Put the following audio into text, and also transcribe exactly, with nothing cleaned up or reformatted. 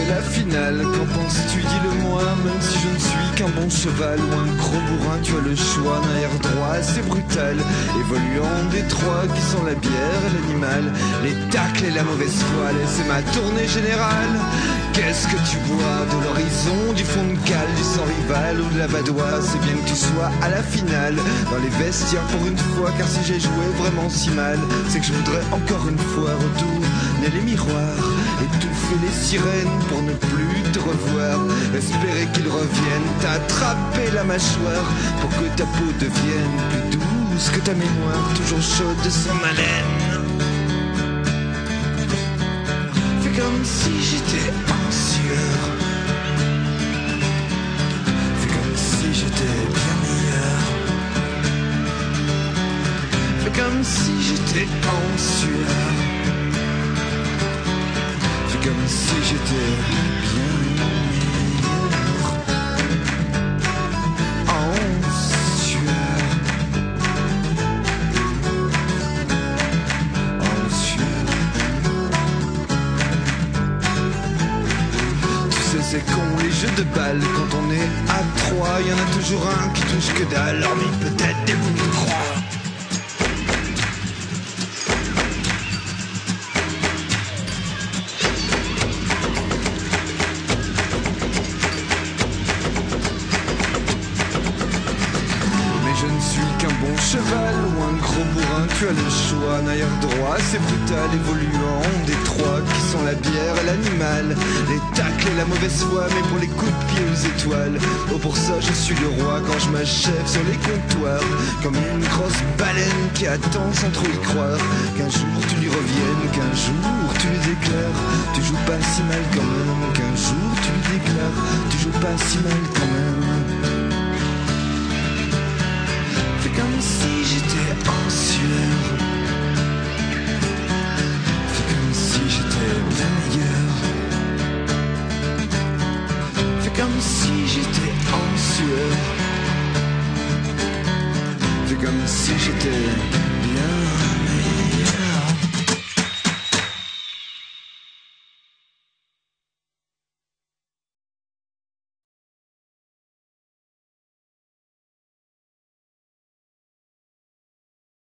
fait la finale. Qu'en penses-tu, dis-le-moi. Même si je ne suis qu'un bon cheval ou un gros bourrin, tu as le choix d'un air droit assez brutal, évoluant des trois qui sont la bière et l'animal, les tacles et la mauvaise foi. Et c'est ma tournée générale. Qu'est-ce que tu bois? De l'horizon, du fond de cale, du sang rival ou de la badoie? C'est bien que tu sois à la finale, dans les vestiaires pour une fois. Car si j'ai joué vraiment si mal, c'est que je voudrais encore une fois retourner les miroirs, étouffer les sirènes pour ne plus te revoir, espérer qu'ils reviennent, t'attraper la mâchoire pour que ta peau devienne plus douce que ta mémoire, toujours chaude de son haleine. Fais comme si j'étais en sueur, fais comme si j'étais bien meilleur, fais comme si j'étais en sueur, fais comme si j'étais bien meilleur, en sueur, en sueur. Tu sais c'est con les jeux de balles, quand on est à trois, y en a toujours un qui touche que dalle, hormis peut-être des bouts de croix. Cheval ou un gros bourrin, tu as le choix. Un air droit, c'est brutal, évoluant des trois qui sont la bière et l'animal, les tacles et la mauvaise foi, mais pour les coups de pied aux étoiles. Oh pour ça je suis le roi quand je m'achève sur les comptoirs, comme une grosse baleine qui attend sans trop y croire qu'un jour tu lui reviennes, qu'un jour tu lui déclares tu joues pas si mal quand même, qu'un jour tu lui déclares tu joues pas si mal quand même. Comme si j'étais en sueur, fais comme si j'étais bien meilleur, fais comme si j'étais en sueur, fais comme si j'étais bien